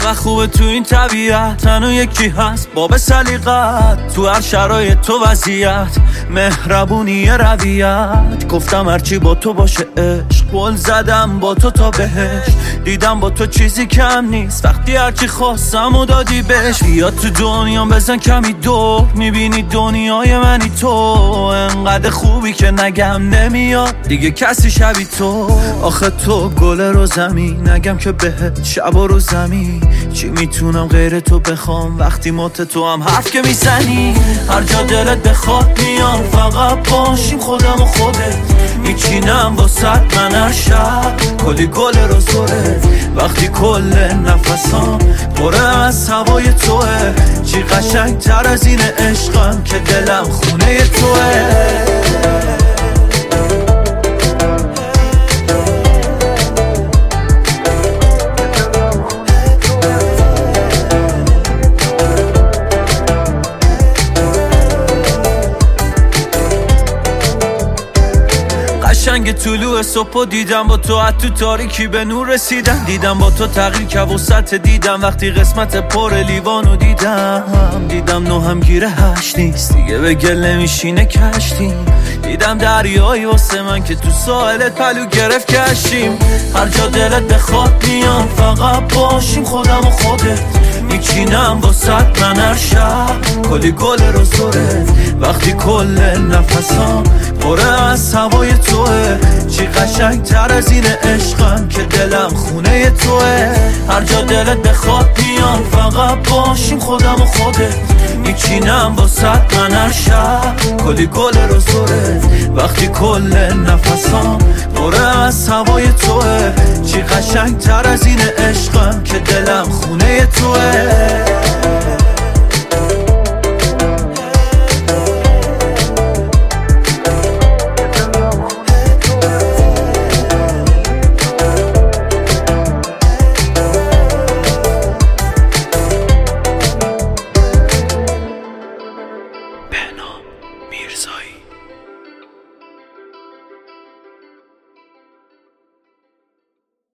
چقدر خوبه تو این طبیعت، تنها یکی هست باب سلیقت، تو هر شرایط تو وضعیت، مهربونی رویت. گفتم هرچی با تو باشه عشق، قول زدم با تو تا بهش، دیدم با تو چیزی کم نیست، وقتی هرچی خواستم و دادی بهش. بیا تو دنیا بزن کمی دور، میبینی دنیای منی تو، انقدر خوبی که نگم نمیاد دیگه کسی شبی تو. آخه تو گل رو زمین، نگم که بهت شب و رو زمین، چی میتونم غیر تو بخوام وقتی مت تو هم حرف که میزنی. هر جا دلت بخواد میام، فقط باشیم خودم و خودت، میچینم واسد من هر شب کلی گل رو زوره، وقتی کل نفسام پره از هوای توه. چی قشنگ تر از این عشقم که دلم خونه توه. قشنگ طلوع صبح دیدم با تو، از تو تاریکی به نور رسیدم، دیدم با تو تغییر که وسط دیدم، وقتی قسمت پر لیوانو دیدم نو هم گیره هشت نیست دیگه، به گل نمیشینه کشتیم، دیدم دریایی واسه من که تو ساحلت پلو گرفت کشیم. هر جا دلت بخواد میام، فقط باشیم خودم و خودت، میچینم واسد من هر شب کلی گل رو زوره، وقتی کل نفسام پره از هوای توه. چی قشنگ تر از این عشقم که دلم خونه توه. هر جا دلت بخواد میام، فقط باشیم خودم و خودت، میچینم واسد من هر شب کلی گل رو زوره، وقتی کل نفسام پره از هوای توه. چی قشنگ تر از این عشقم که دلم خونه توه.